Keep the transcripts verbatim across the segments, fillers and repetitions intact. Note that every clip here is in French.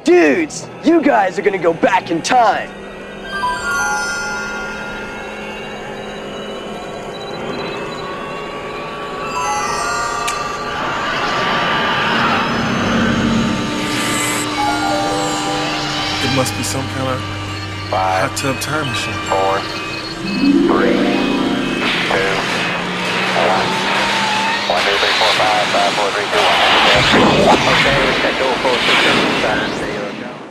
Dudes, you guys are gonna go back in time. It must be some kind of Five, hot tub time machine. four, three, two, one. One, two, three, four, five, five, four, three, two, one. Okay, check two, four, six, seven, time. There you go.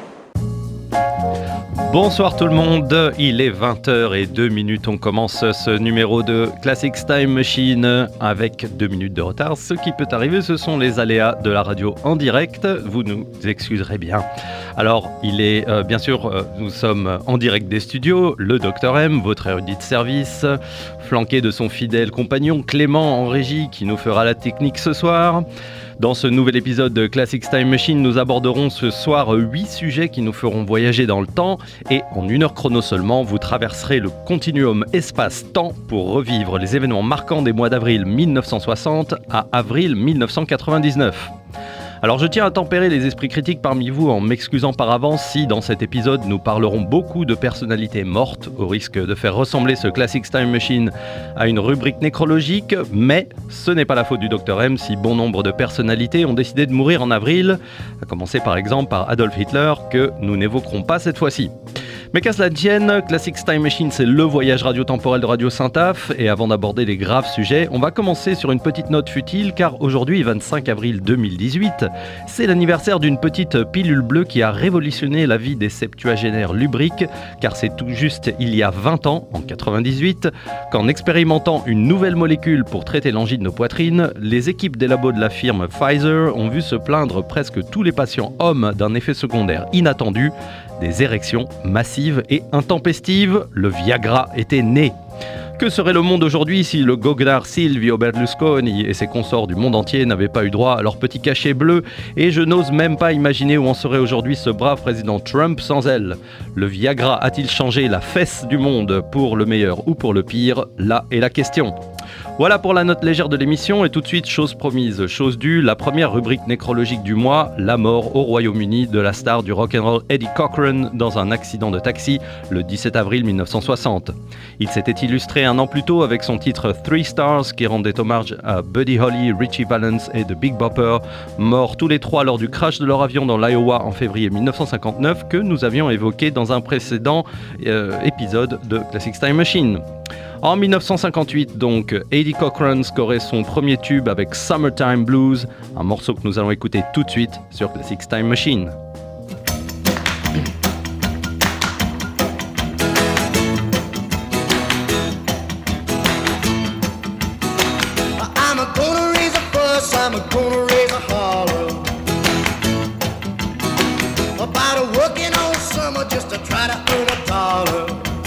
Bonsoir tout le monde, il est vingt heures zéro deux minutes, on commence ce numéro de Classics Time Machine avec deux minutes de retard. Ce qui peut arriver, ce sont les aléas de la radio en direct, vous nous excuserez bien. Alors, il est euh, bien sûr, euh, nous sommes en direct des studios, le Docteur M, votre érudit de service, flanqué de son fidèle compagnon Clément en régie qui nous fera la technique ce soir. Dans ce nouvel épisode de Classics Time Machine, nous aborderons ce soir huit sujets qui nous feront voyager dans le temps et en une heure chrono seulement, vous traverserez le continuum espace-temps pour revivre les événements marquants des mois d'avril dix-neuf cent soixante à avril dix-neuf cent quatre-vingt-dix-neuf. Alors je tiens à tempérer les esprits critiques parmi vous en m'excusant par avance si dans cet épisode nous parlerons beaucoup de personnalités mortes au risque de faire ressembler ce Classics Time Machine à une rubrique nécrologique, mais ce n'est pas la faute du Docteur M si bon nombre de personnalités ont décidé de mourir en avril, à commencer par exemple par Adolf Hitler que nous n'évoquerons pas cette fois-ci. Mais qu'à cela tienne, Classics Time Machine, c'est le voyage radio-temporel de Radio Saint-Af. Et avant d'aborder les graves sujets, on va commencer sur une petite note futile, car aujourd'hui, vingt-cinq avril deux mille dix-huit, c'est l'anniversaire d'une petite pilule bleue qui a révolutionné la vie des septuagénaires lubriques, car c'est tout juste il y a vingt ans, en quatre-vingt-dix-huit, qu'en expérimentant une nouvelle molécule pour traiter l'angine de poitrine, les équipes des labos de la firme Pfizer ont vu se plaindre presque tous les patients hommes d'un effet secondaire inattendu, des érections massives et intempestives. Le Viagra était né. Que serait le monde aujourd'hui si le goguenard Silvio Berlusconi et ses consorts du monde entier n'avaient pas eu droit à leur petit cachet bleu? Et je n'ose même pas imaginer où en serait aujourd'hui ce brave président Trump sans elle. Le Viagra a-t-il changé la fesse du monde pour le meilleur ou pour le pire? Là est la question. Voilà pour la note légère de l'émission et tout de suite, chose promise, chose due, la première rubrique nécrologique du mois, la mort au Royaume-Uni de la star du rock'n'roll Eddie Cochran dans un accident de taxi le dix-sept avril dix-neuf cent soixante. Il s'était illustré un an plus tôt avec son titre Three Stars qui rendait hommage à Buddy Holly, Richie Valens et The Big Bopper, morts tous les trois lors du crash de leur avion dans l'Iowa en février dix-neuf cent cinquante-neuf que nous avions évoqué dans un précédent euh, épisode de Classics Time Machine. En dix-neuf cent cinquante-huit, donc, Eddie Cochran scorait son premier tube avec Summertime Blues, un morceau que nous allons écouter tout de suite sur Classics Time Machine. I'm gonna raise a fuss, I'm gonna raise a holler about a working all summer just to try to earn a dollar.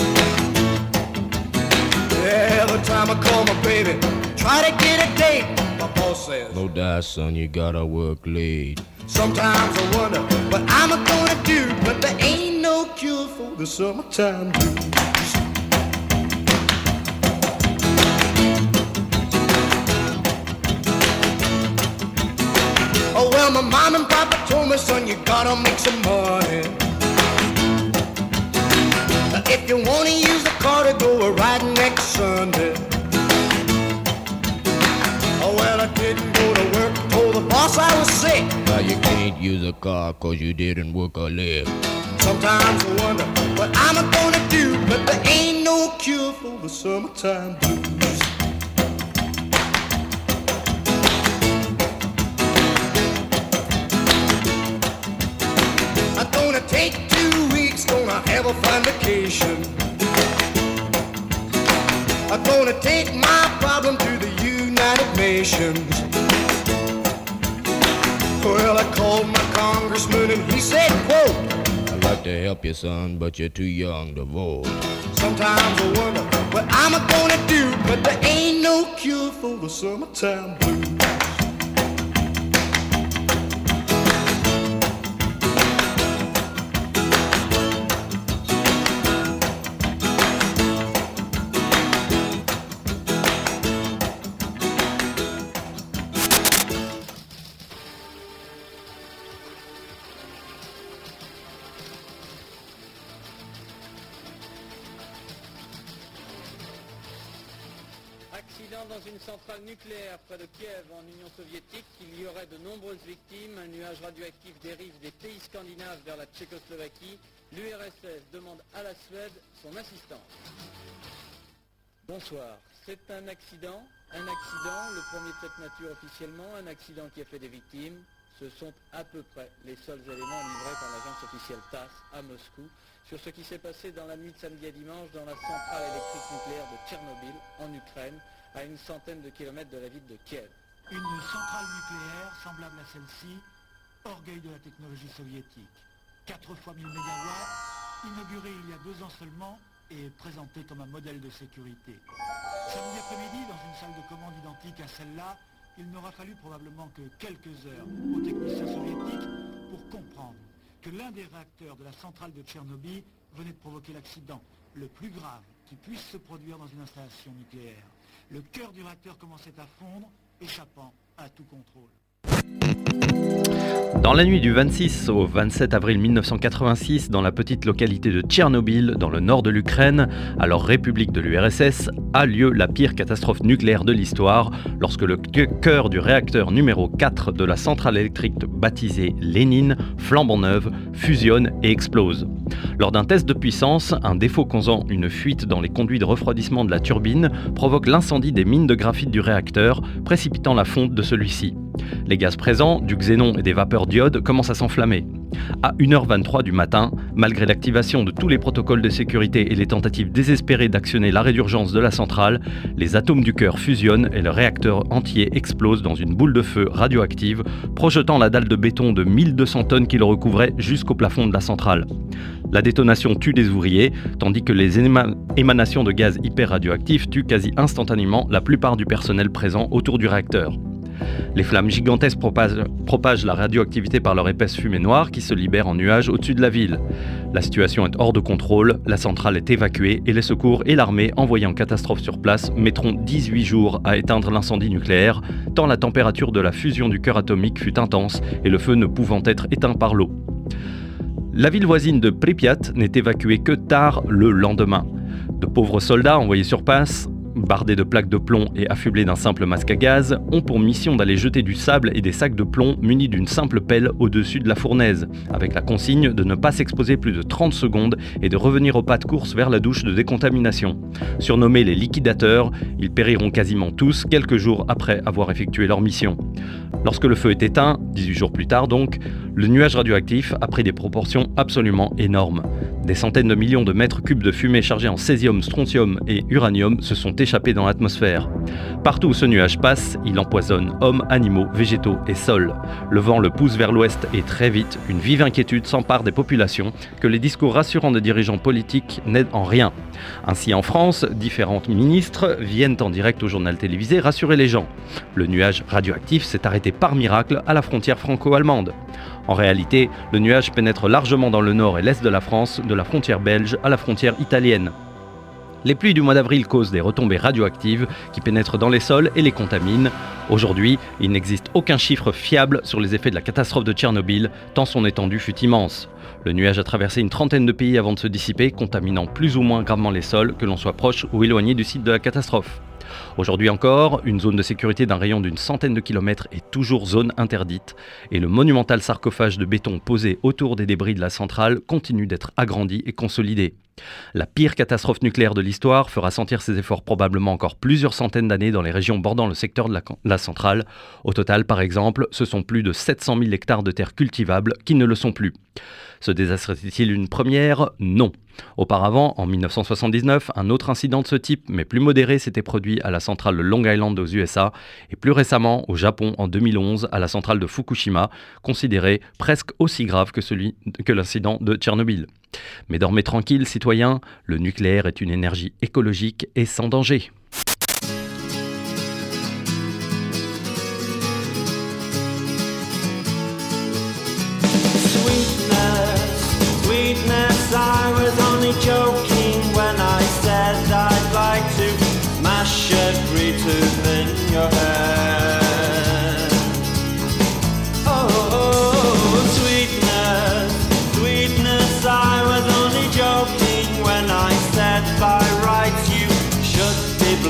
Every time I call my baby, try to get a date, my boss says, no die, son, you gotta work late. sometimes I wonder what I'm gonna do, but there ain't no cure for the summertime blues. Oh well, my mom and papa told me, son, you gotta make some money. If you wanna use the car to go a ride next Sunday. Oh well, I didn't go to work, told the boss I was sick. Now you can't use a car cause you didn't work a leg. Sometimes I wonder what I'm gonna do, but there ain't no cure for the summertime blues. I'm gonna take two weeks, gonna have a fine vacation. I'm gonna take my problem to the United Nations. Well, I called my congressman and he said, quote, I'd like to help you, son, but you're too young to vote. sometimes I wonder what I'm gonna do, but there ain't no cure for the summertime blues. accident dans une centrale nucléaire près de Kiev en Union soviétique. Il y aurait de nombreuses victimes. Un nuage radioactif dérive des pays scandinaves vers la Tchécoslovaquie. L'U R S S demande à la Suède son assistance. Bonsoir. C'est un accident. Un accident, le premier de cette nature officiellement. Un accident qui a fait des victimes. Ce sont à peu près les seuls éléments livrés par l'agence officielle TASS à Moscou sur ce qui s'est passé dans la nuit de samedi à dimanche dans la centrale électrique nucléaire de Tchernobyl, en Ukraine, à une centaine de kilomètres de la ville de Kiev. Une centrale nucléaire semblable à celle-ci, orgueil de la technologie soviétique. quatre fois mille mégawatts, inaugurée il y a deux ans seulement et présentée comme un modèle de sécurité. Samedi après-midi, dans une salle de commande identique à celle-là, il n'aura fallu probablement que quelques heures aux techniciens soviétiques pour comprendre que l'un des réacteurs de la centrale de Tchernobyl venait de provoquer l'accident le plus grave qui puisse se produire dans une installation nucléaire. Le cœur du réacteur commençait à fondre, échappant à tout contrôle. Dans la nuit du vingt-six au vingt-sept avril mille neuf cent quatre-vingt-six, dans la petite localité de Tchernobyl, dans le nord de l'Ukraine, alors république de l'U R S S, a lieu la pire catastrophe nucléaire de l'histoire, lorsque le cœur du réacteur numéro quatre de la centrale électrique baptisée Lénine, flambant neuve, fusionne et explose. Lors d'un test de puissance, un défaut causant une fuite dans les conduits de refroidissement de la turbine provoque l'incendie des mines de graphite du réacteur, précipitant la fonte de celui-ci. Les gaz présents, du xénon et des vapeurs d'iode, commencent à s'enflammer. À une heure vingt-trois du matin, malgré l'activation de tous les protocoles de sécurité et les tentatives désespérées d'actionner l'arrêt d'urgence de la centrale, les atomes du cœur fusionnent et le réacteur entier explose dans une boule de feu radioactive, projetant la dalle de béton de mille deux cents tonnes qui le recouvrait jusqu'au plafond de la centrale. La détonation tue des ouvriers, tandis que les éma- émanations de gaz hyper radioactifs tuent quasi instantanément la plupart du personnel présent autour du réacteur. Les flammes gigantesques propagent, propagent la radioactivité par leur épaisse fumée noire qui se libère en nuages au-dessus de la ville. La situation est hors de contrôle, la centrale est évacuée et les secours et l'armée envoyés en catastrophe sur place mettront dix-huit jours à éteindre l'incendie nucléaire, tant la température de la fusion du cœur atomique fut intense et le feu ne pouvant être éteint par l'eau. La ville voisine de Pripyat n'est évacuée que tard le lendemain. De pauvres soldats envoyés sur place, bardés de plaques de plomb et affublés d'un simple masque à gaz, ont pour mission d'aller jeter du sable et des sacs de plomb munis d'une simple pelle au-dessus de la fournaise, avec la consigne de ne pas s'exposer plus de trente secondes et de revenir au pas de course vers la douche de décontamination. Surnommés les liquidateurs, ils périront quasiment tous quelques jours après avoir effectué leur mission. Lorsque le feu est éteint, dix-huit jours plus tard donc, le nuage radioactif a pris des proportions absolument énormes. Des centaines de millions de mètres cubes de fumée chargée en césium, strontium et uranium se sont échappés dans l'atmosphère. Partout où ce nuage passe, il empoisonne hommes, animaux, végétaux et sols. Le vent le pousse vers l'ouest et très vite, une vive inquiétude s'empare des populations que les discours rassurants des dirigeants politiques n'aident en rien. Ainsi en France, différents ministres viennent en direct au journal télévisé rassurer les gens. Le nuage radioactif s'est arrêté par miracle à la frontière franco-allemande. En réalité, le nuage pénètre largement dans le nord et l'est de la France, de la frontière belge à la frontière italienne. Les pluies du mois d'avril causent des retombées radioactives qui pénètrent dans les sols et les contaminent. Aujourd'hui, il n'existe aucun chiffre fiable sur les effets de la catastrophe de Tchernobyl, tant son étendue fut immense. Le nuage a traversé une trentaine de pays avant de se dissiper, contaminant plus ou moins gravement les sols, que l'on soit proche ou éloigné du site de la catastrophe. Aujourd'hui encore, une zone de sécurité d'un rayon d'une centaine de kilomètres est toujours zone interdite et le monumental sarcophage de béton posé autour des débris de la centrale continue d'être agrandi et consolidé. La pire catastrophe nucléaire de l'histoire fera sentir ses efforts probablement encore plusieurs centaines d'années dans les régions bordant le secteur de la, la centrale. Au total, par exemple, ce sont plus de sept cent mille hectares de terres cultivables qui ne le sont plus. Ce désastre est-il une première ? Non. Auparavant, en dix-neuf cent soixante-dix-neuf, un autre incident de ce type, mais plus modéré, s'était produit à la centrale de Long Island aux U S A et plus récemment au Japon en deux mille onze à la centrale de Fukushima, considéré presque aussi grave que, celui, que l'incident de Tchernobyl. Mais dormez tranquille, citoyens, le nucléaire est une énergie écologique et sans danger. I was only joking when I said I'd like to mash every tooth in your head. Oh, oh, oh, sweetness, sweetness, I was only joking when I said by rights you should be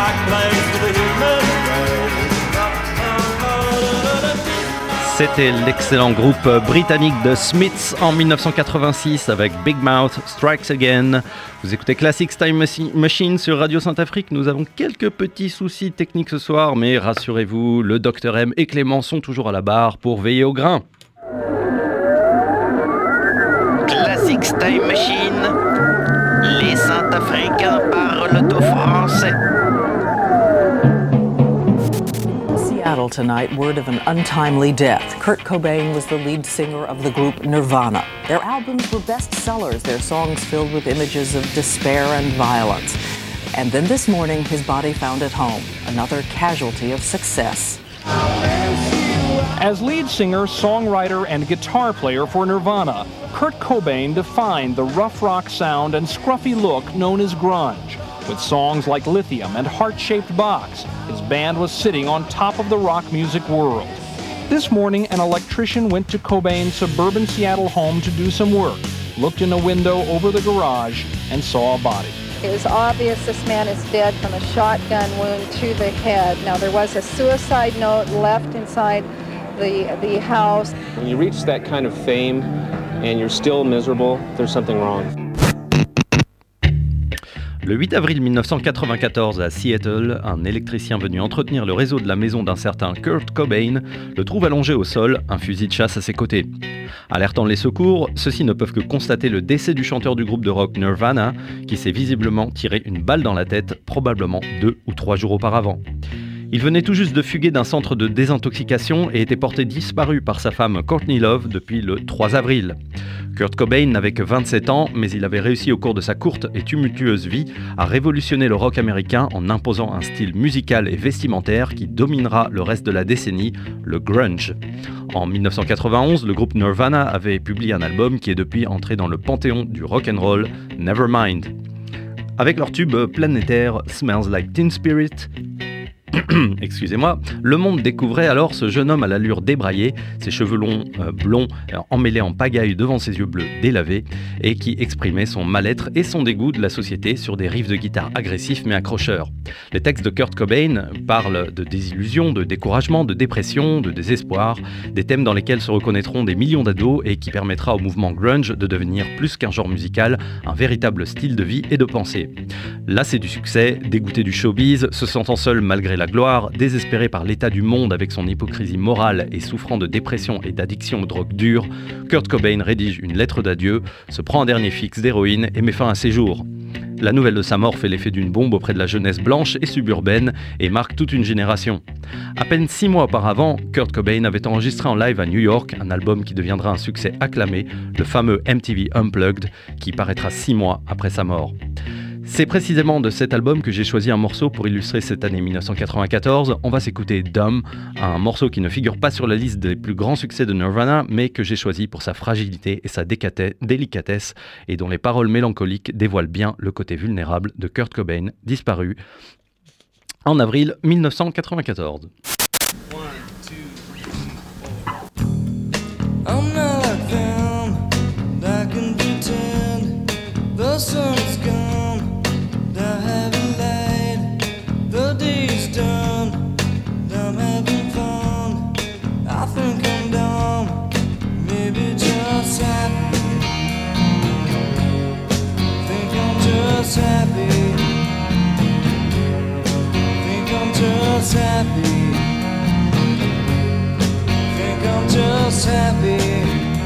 right place for the human race. C'était l'excellent groupe britannique The Smiths en dix-neuf cent quatre-vingt-six avec Big Mouth Strikes Again. Vous écoutez Classics Time Machine sur Radio Saint-Afrique. Nous avons quelques petits soucis techniques ce soir, mais rassurez-vous, le Docteur M et Clément sont toujours à la barre pour veiller au grain. Classics Time Machine. Les Saint-Africains parlent au français. Seattle tonight, word of an untimely death. Kurt Cobain was the lead singer of the group Nirvana. Their albums were bestsellers, their songs filled with images of despair and violence. And then this morning, his body found at home, another casualty of success. As lead singer, songwriter, and guitar player for Nirvana, Kurt Cobain defined the rough rock sound and scruffy look known as grunge. With songs like Lithium and Heart-Shaped Box, his band was sitting on top of the rock music world. This morning, an electrician went to Cobain's suburban Seattle home to do some work, looked in a window over the garage, and saw a body. It was obvious this man is dead from a shotgun wound to the head. Now, there was a suicide note left inside the, the house. When you reach that kind of fame and you're still miserable, there's something wrong. Le huit avril dix-neuf cent quatre-vingt-quatorze à Seattle, un électricien venu entretenir le réseau de la maison d'un certain Kurt Cobain le trouve allongé au sol, un fusil de chasse à ses côtés. Alertant les secours, ceux-ci ne peuvent que constater le décès du chanteur du groupe de rock Nirvana, qui s'est visiblement tiré une balle dans la tête, probablement deux ou trois jours auparavant. Il venait tout juste de fuguer d'un centre de désintoxication et était porté disparu par sa femme Courtney Love depuis le trois avril. Kurt Cobain n'avait que vingt-sept ans, mais il avait réussi au cours de sa courte et tumultueuse vie à révolutionner le rock américain en imposant un style musical et vestimentaire qui dominera le reste de la décennie, le grunge. En dix-neuf cent quatre-vingt-onze, le groupe Nirvana avait publié un album qui est depuis entré dans le panthéon du rock'n'roll, Nevermind. Avec leur tube planétaire Smells Like Teen Spirit, excusez-moi, le monde découvrait alors ce jeune homme à l'allure débraillée, ses cheveux longs, euh, blonds, euh, emmêlés en pagaille devant ses yeux bleus délavés, et qui exprimait son mal-être et son dégoût de la société sur des riffs de guitare agressifs mais accrocheurs. Les textes de Kurt Cobain parlent de désillusion, de découragement, de dépression, de désespoir, des thèmes dans lesquels se reconnaîtront des millions d'ados et qui permettra au mouvement grunge de devenir plus qu'un genre musical, un véritable style de vie et de pensée. Lassé du succès, dégoûté du showbiz, se sentant seul malgré la gloire, désespéré par l'état du monde avec son hypocrisie morale et souffrant de dépression et d'addiction aux drogues dures, Kurt Cobain rédige une lettre d'adieu, se prend un dernier fixe d'héroïne et met fin à ses jours. La nouvelle de sa mort fait l'effet d'une bombe auprès de la jeunesse blanche et suburbaine et marque toute une génération. À peine six mois auparavant, Kurt Cobain avait enregistré en live à New York un album qui deviendra un succès acclamé, le fameux M T V Unplugged, qui paraîtra six mois après sa mort. C'est précisément de cet album que j'ai choisi un morceau pour illustrer cette année dix-neuf cent quatre-vingt-quatorze. On va s'écouter Dumb, un morceau qui ne figure pas sur la liste des plus grands succès de Nirvana, mais que j'ai choisi pour sa fragilité et sa décate- délicatesse, et dont les paroles mélancoliques dévoilent bien le côté vulnérable de Kurt Cobain, disparu en avril dix-neuf cent quatre-vingt-quatorze. I'm not like them, I can pretend the sun's gone, I haven't lied, the day's done, I'm having fun, I think I'm dumb, maybe just happy, think I'm just happy, think I'm just happy. I'm just happy.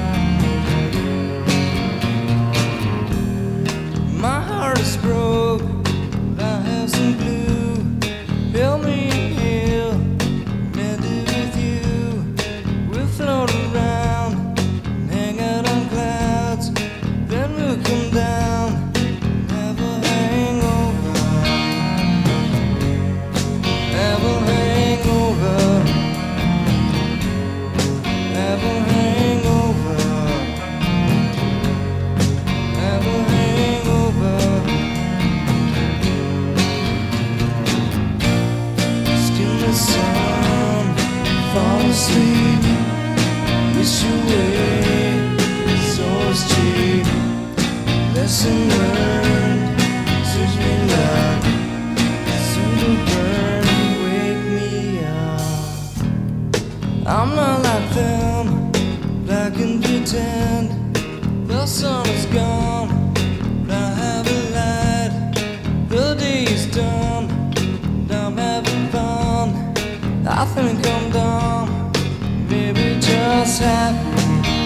My heart is broke, I have some glue. Help me heal, mend it with you. We'll float around, hang out on clouds, then we'll come down, have a hangover, have a hangover. Have a hangover. I think I'm dumb, maybe just happy.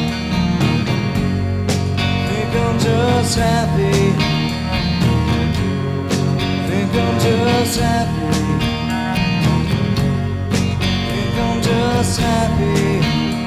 Think I'm just happy. Think I'm just happy. Think I'm just happy.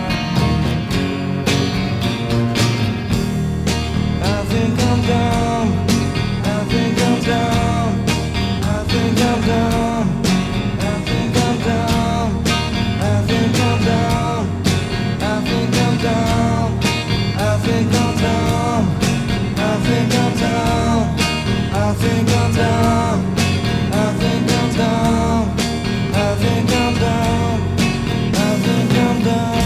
I think I'm dumb. I think I'm dumb. I think I'm dumb. I think I'm dumb. I think I'm dumb. I think I'm dumb. I think I'm dumb. I think I'm dumb. I think I'm dumb. I think I'm dumb. I think I'm dumb. I think I'm dumb.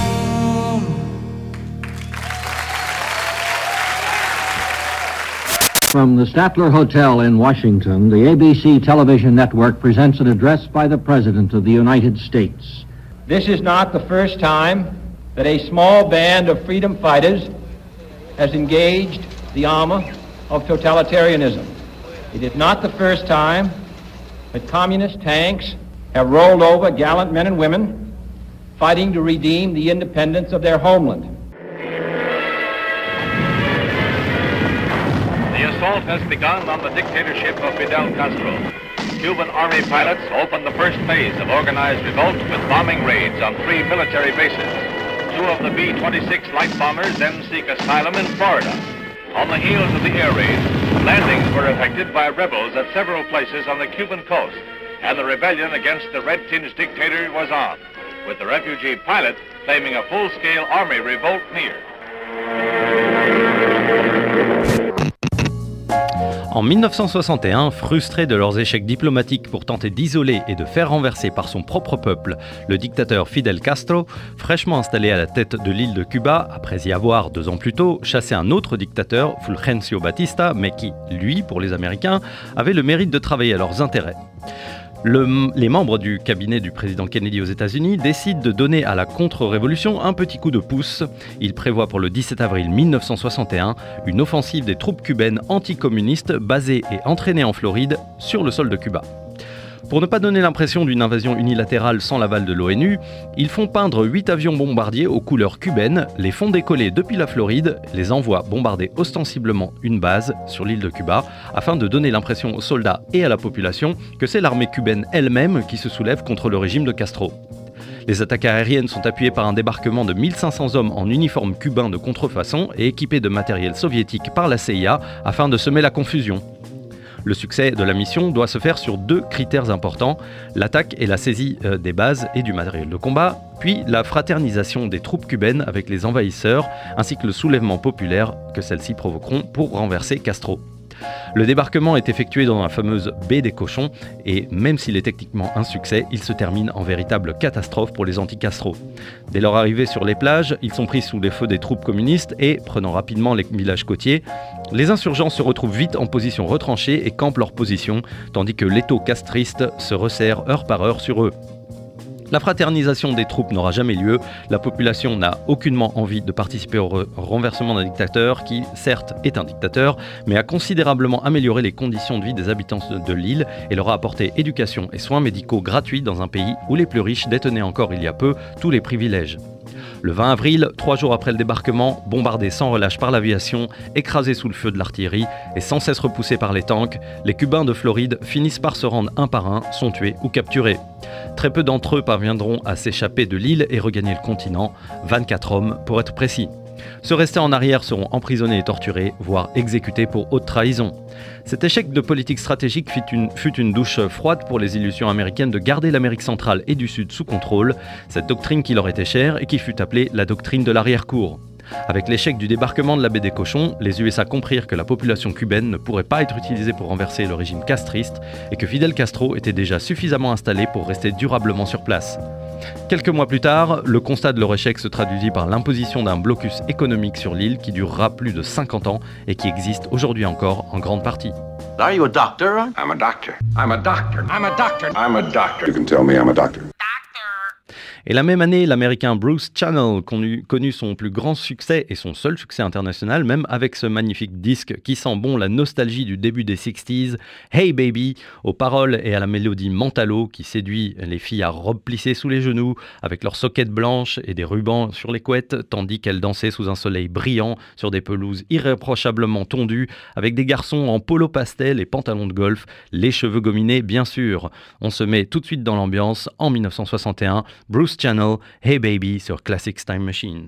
From the Statler Hotel in Washington, the A B C television network presents an address by the President of the United States. This is not the first time that a small band of freedom fighters has engaged the armor of totalitarianism. It is not the first time that communist tanks have rolled over gallant men and women fighting to redeem the independence of their homeland. The assault has begun on the dictatorship of Fidel Castro. Cuban army pilots opened the first phase of organized revolt with bombing raids on three military bases. Two of the B twenty-six light bombers then seek asylum in Florida. On the heels of the air raids, landings were effected by rebels at several places on the Cuban coast, and the rebellion against the red-tinged dictator was on, with the refugee pilot claiming a full-scale army revolt near. En mille neuf cent soixante et un, frustrés de leurs échecs diplomatiques pour tenter d'isoler et de faire renverser par son propre peuple le dictateur Fidel Castro, fraîchement installé à la tête de l'île de Cuba, après y avoir, deux ans plus tôt, chassé un autre dictateur, Fulgencio Batista, mais qui, lui, pour les Américains, avait le mérite de travailler à leurs intérêts. Le, les membres du cabinet du président Kennedy aux États-Unis décident de donner à la contre-révolution un petit coup de pouce. Ils prévoient pour le dix-sept avril mille neuf cent soixante et un une offensive des troupes cubaines anticommunistes basées et entraînées en Floride sur le sol de Cuba. Pour ne pas donner l'impression d'une invasion unilatérale sans l'aval de l'ONU, ils font peindre huit avions bombardiers aux couleurs cubaines, les font décoller depuis la Floride, les envoient bombarder ostensiblement une base sur l'île de Cuba, afin de donner l'impression aux soldats et à la population que c'est l'armée cubaine elle-même qui se soulève contre le régime de Castro. Les attaques aériennes sont appuyées par un débarquement de mille cinq cents hommes en uniforme cubain de contrefaçon et équipés de matériel soviétique par la C I A afin de semer la confusion. Le succès de la mission doit se faire sur deux critères importants, l'attaque et la saisie des bases et du matériel de combat, puis la fraternisation des troupes cubaines avec les envahisseurs, ainsi que le soulèvement populaire que celles-ci provoqueront pour renverser Castro. Le débarquement est effectué dans la fameuse baie des Cochons et même s'il est techniquement un succès, il se termine en véritable catastrophe pour les anti-Castro. Dès leur arrivée sur les plages, ils sont pris sous les feux des troupes communistes et, prenant rapidement les villages côtiers, les insurgents se retrouvent vite en position retranchée et campent leur position, tandis que l'étau castriste se resserre heure par heure sur eux. La fraternisation des troupes n'aura jamais lieu, la population n'a aucunement envie de participer au re- renversement d'un dictateur qui, certes, est un dictateur, mais a considérablement amélioré les conditions de vie des habitants de l'île et leur a apporté éducation et soins médicaux gratuits dans un pays où les plus riches détenaient encore il y a peu tous les privilèges. Le vingt avril, trois jours après le débarquement, bombardés sans relâche par l'aviation, écrasés sous le feu de l'artillerie et sans cesse repoussés par les tanks, les Cubains de Floride finissent par se rendre un par un, sont tués ou capturés. Très peu d'entre eux parviendront à s'échapper de l'île et regagner le continent, vingt-quatre hommes pour être précis. Ceux restés en arrière seront emprisonnés et torturés, voire exécutés pour haute trahison. Cet échec de politique stratégique fut une, fut une douche froide pour les illusions américaines de garder l'Amérique centrale et du Sud sous contrôle, cette doctrine qui leur était chère et qui fut appelée la doctrine de l'arrière-cour. Avec l'échec du débarquement de la baie des Cochons, les U S A comprirent que la population cubaine ne pourrait pas être utilisée pour renverser le régime castriste et que Fidel Castro était déjà suffisamment installé pour rester durablement sur place. Quelques mois plus tard, le constat de leur échec se traduisit par l'imposition d'un blocus économique sur l'île qui durera plus de cinquante ans et qui existe aujourd'hui encore en grande partie. Are you a doctor? I'm a doctor. I'm a doctor. I'm a doctor. I'm a doctor. You can tell me I'm a doctor. Et la même année, l'américain Bruce Channel connu, connu son plus grand succès et son seul succès international, même avec ce magnifique disque qui sent bon la nostalgie du début des sixties, Hey Baby, aux paroles et à la mélodie Mentalo qui séduit les filles à robes plissées sous les genoux, avec leurs soquettes blanches et des rubans sur les couettes, tandis qu'elles dansaient sous un soleil brillant sur des pelouses irréprochablement tondues, avec des garçons en polo pastel et pantalons de golf, les cheveux gominés bien sûr. On se met tout de suite dans l'ambiance en dix-neuf cent soixante et un, Bruce Channel, Hey Baby sur Classics Time Machine.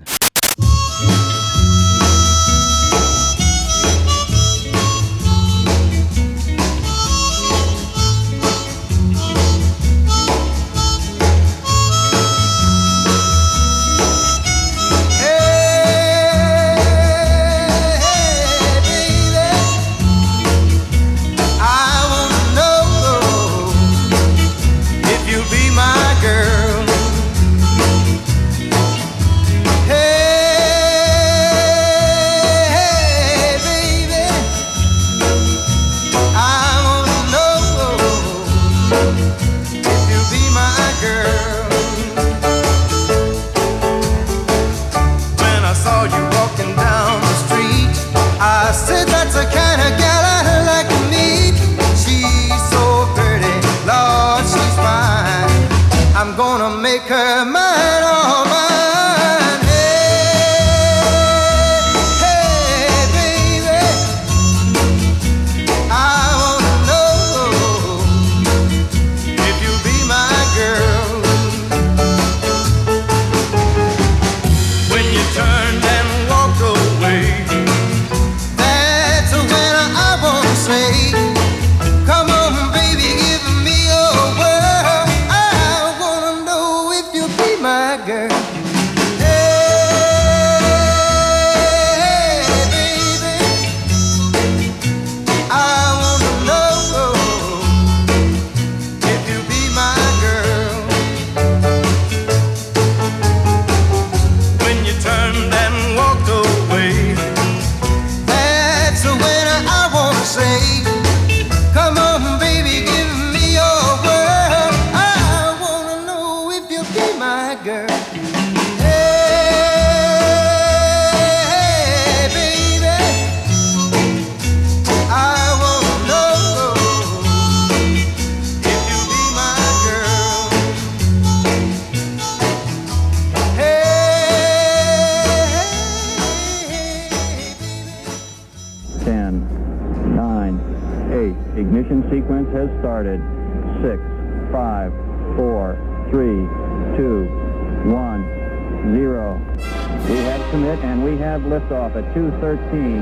Liftoff at two thirteen.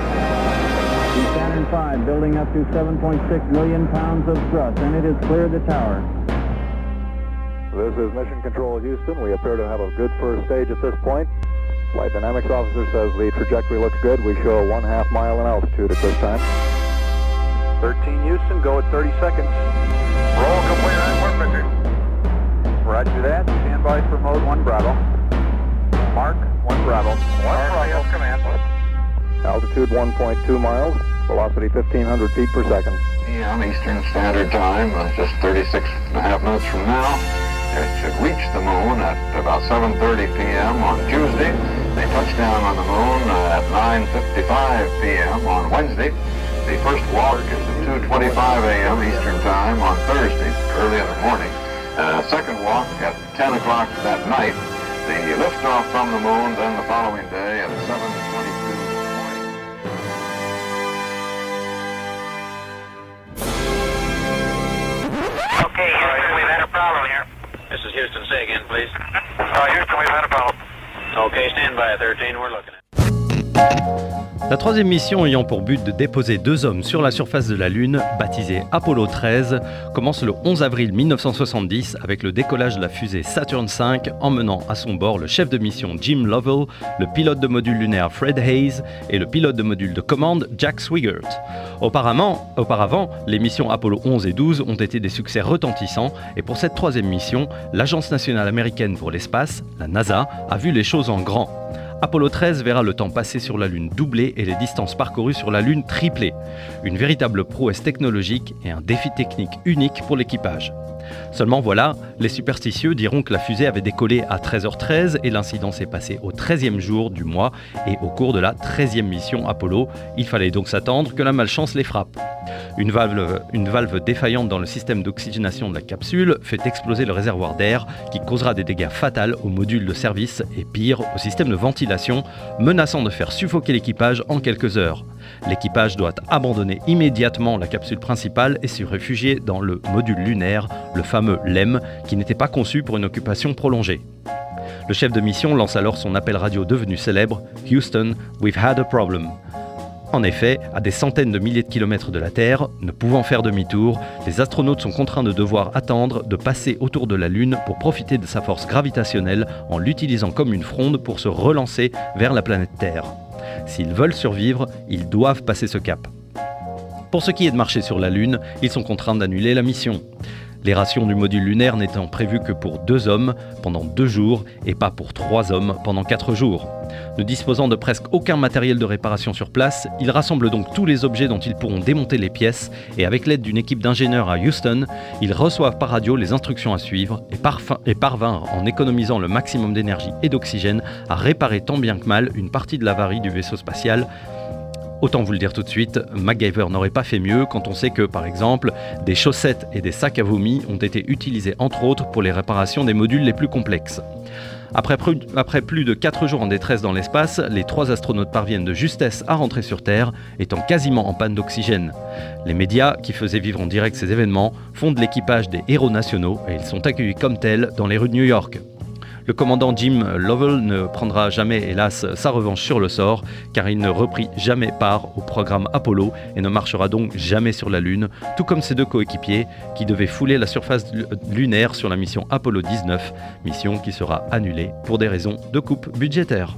The Saturn five building up to seven point six million pounds of thrust, and it has cleared the tower. This is Mission Control Houston. We appear to have a good first stage at this point. Flight Dynamics Officer says the trajectory looks good. We show a one half mile in altitude at this time. thirteen Houston, go at thirty seconds. Roll complete on one fifty. Roger that. Stand by for mode one Bravo. Mark. One Bravo. One Bravo. Command. Altitude one point two miles. Velocity fifteen hundred feet per second. P M Eastern Standard Time, uh, just thirty-six and a half minutes from now. It should reach the moon at about seven thirty p.m. on Tuesday. They touch down on the moon uh, at nine fifty-five p.m. on Wednesday. The first walk is at two twenty-five a.m. Eastern Time on Thursday, early in the morning. Uh, second walk at ten o'clock that night. The liftoff from the moon, then the following day at seven twenty-two. Okay, Houston, we've had a problem here. This is Houston. Say again, please. Uh, Houston, we've had a problem. Okay, stand by at thirteen. We're looking at. La troisième mission ayant pour but de déposer deux hommes sur la surface de la Lune, baptisée Apollo treize, commence le onze avril dix-neuf cent soixante-dix avec le décollage de la fusée Saturn cinq, emmenant à son bord le chef de mission Jim Lovell, le pilote de module lunaire Fred Hayes et le pilote de module de commande Jack Swigert. Auparavant, auparavant, les missions Apollo onze et douze ont été des succès retentissants et pour cette troisième mission, l'Agence nationale américaine pour l'espace, la NASA, a vu les choses en grand. Apollo treize verra le temps passé sur la Lune doublé et les distances parcourues sur la Lune triplées. Une véritable prouesse technologique et un défi technique unique pour l'équipage. Seulement voilà, les superstitieux diront que la fusée avait décollé à treize heures treize et l'incident s'est passé au treizième jour du mois et au cours de la treizième mission Apollo. Il fallait donc s'attendre que la malchance les frappe. Une valve, une valve défaillante dans le système d'oxygénation de la capsule fait exploser le réservoir d'air qui causera des dégâts fatals au module de service et pire au système de ventilation, menaçant de faire suffoquer l'équipage en quelques heures. L'équipage doit abandonner immédiatement la capsule principale et se réfugier dans le module lunaire, le fameux L E M, qui n'était pas conçu pour une occupation prolongée. Le chef de mission lance alors son appel radio devenu célèbre « Houston, we've had a problem ». En effet, à des centaines de milliers de kilomètres de la Terre, ne pouvant faire demi-tour, les astronautes sont contraints de devoir attendre de passer autour de la Lune pour profiter de sa force gravitationnelle en l'utilisant comme une fronde pour se relancer vers la planète Terre. S'ils veulent survivre, ils doivent passer ce cap. Pour ce qui est de marcher sur la Lune, ils sont contraints d'annuler la mission. Les rations du module lunaire n'étant prévues que pour deux hommes pendant deux jours et pas pour trois hommes pendant quatre jours. Ne disposant de presque aucun matériel de réparation sur place, ils rassemblent donc tous les objets dont ils pourront démonter les pièces et avec l'aide d'une équipe d'ingénieurs à Houston, ils reçoivent par radio les instructions à suivre et, parfum, et parvinrent, en économisant le maximum d'énergie et d'oxygène, à réparer tant bien que mal une partie de l'avarie du vaisseau spatial. Autant vous le dire tout de suite, MacGyver n'aurait pas fait mieux quand on sait que, par exemple, des chaussettes et des sacs à vomi ont été utilisés entre autres pour les réparations des modules les plus complexes. Après, après plus de quatre jours en détresse dans l'espace, les trois astronautes parviennent de justesse à rentrer sur Terre, étant quasiment en panne d'oxygène. Les médias, qui faisaient vivre en direct ces événements, font de l'équipage des héros nationaux et ils sont accueillis comme tels dans les rues de New York. Le commandant Jim Lovell ne prendra jamais, hélas, sa revanche sur le sort, car il ne reprit jamais part au programme Apollo et ne marchera donc jamais sur la Lune, tout comme ses deux coéquipiers qui devaient fouler la surface lunaire sur la mission Apollo dix-neuf, mission qui sera annulée pour des raisons de coupe budgétaire.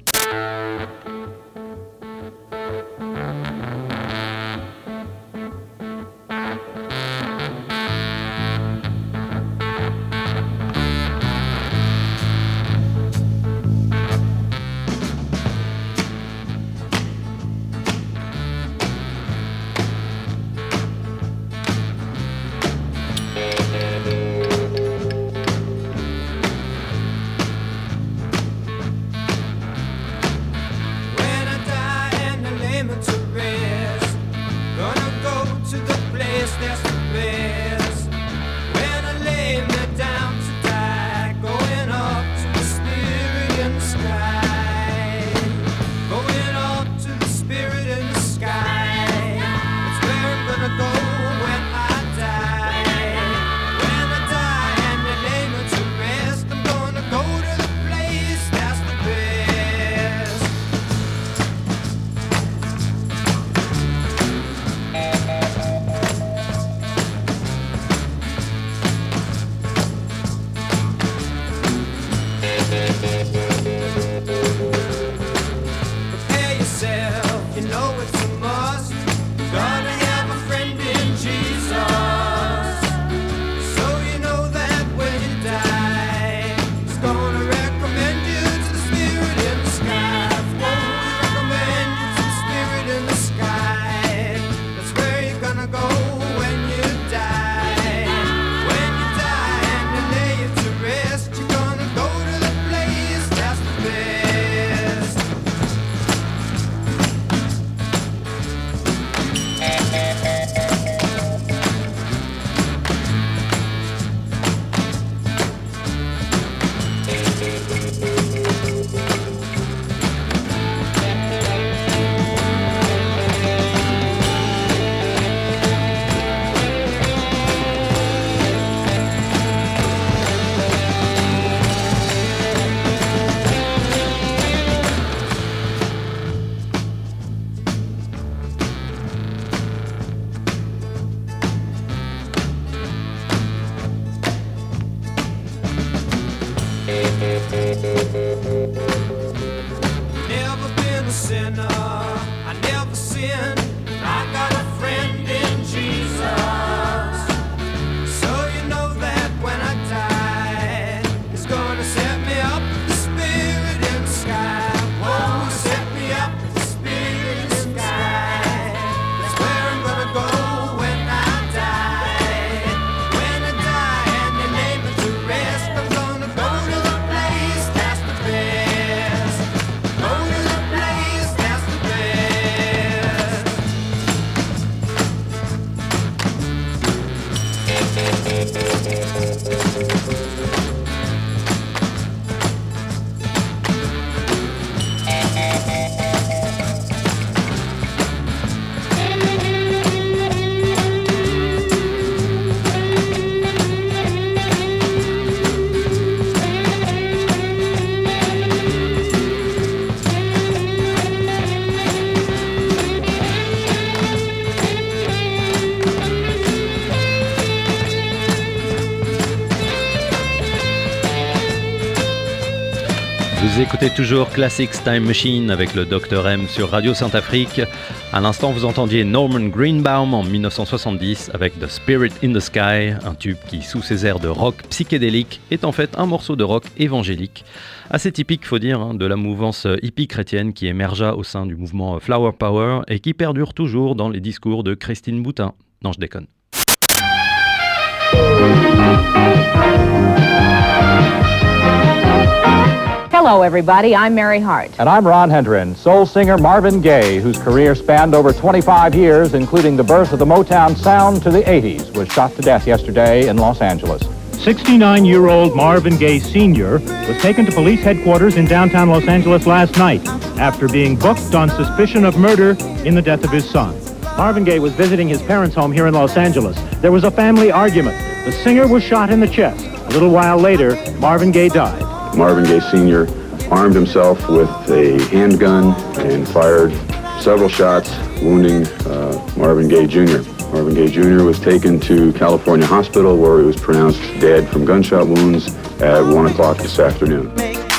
Never been a sinner, I never sinned. I got a friend in Jesus. So you know that when I die, He's gonna set me up with the Spirit in the sky. Vous écoutez toujours Classics Time Machine avec le docteur M sur Radio Saint-Afrique. À l'instant, vous entendiez Norman Greenbaum en dix-neuf cent soixante-dix avec The Spirit in the Sky, un tube qui, sous ses airs de rock psychédélique, est en fait un morceau de rock évangélique. Assez typique, faut dire, hein, de la mouvance hippie chrétienne qui émergea au sein du mouvement Flower Power et qui perdure toujours dans les discours de Christine Boutin. Non, je déconne. Hello, everybody. I'm Mary Hart. And I'm Ron Hendren. Soul singer Marvin Gaye, whose career spanned over twenty-five years, including the birth of the Motown sound to the eighties, was shot to death yesterday in Los Angeles. sixty-nine-year-old Marvin Gaye Senior was taken to police headquarters in downtown Los Angeles last night after being booked on suspicion of murder in the death of his son. Marvin Gaye was visiting his parents' home here in Los Angeles. There was a family argument. The singer was shot in the chest. A little while later, Marvin Gaye died. Marvin Gaye Senior armed himself with a handgun and fired several shots, wounding uh, Marvin Gaye Junior Marvin Gaye Junior was taken to California Hospital where he was pronounced dead from gunshot wounds at one o'clock this afternoon.